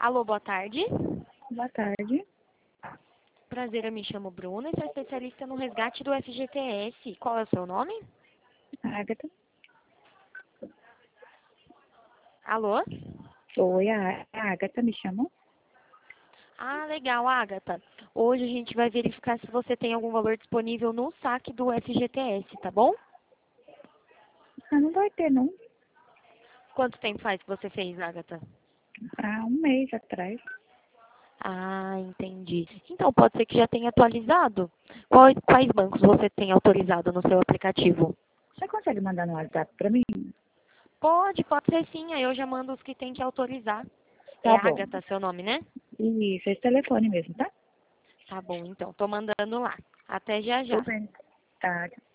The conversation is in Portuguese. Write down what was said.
Alô, boa tarde. Boa tarde. Prazer, eu me chamo Bruna e sou especialista no resgate do FGTS. Qual é o seu nome? Agatha. Alô? Oi, a Agatha me chamou. Ah, legal, Agatha. Hoje a gente vai verificar se você tem algum valor disponível no saque do FGTS, tá bom? Ah, não vai ter, não. Quanto tempo faz que você fez, Agatha? Há um mês atrás. Ah, entendi. Então, pode ser que já tenha atualizado. Quais bancos você tem autorizado no seu aplicativo? Você consegue mandar no WhatsApp pra mim? Pode ser sim. Aí eu já mando os que tem que autorizar. É Tá bom. Agatha, seu nome, né? Isso, esse telefone mesmo, tá? Tá bom, então. Tô mandando lá. Até já Tô já. bem. Tá.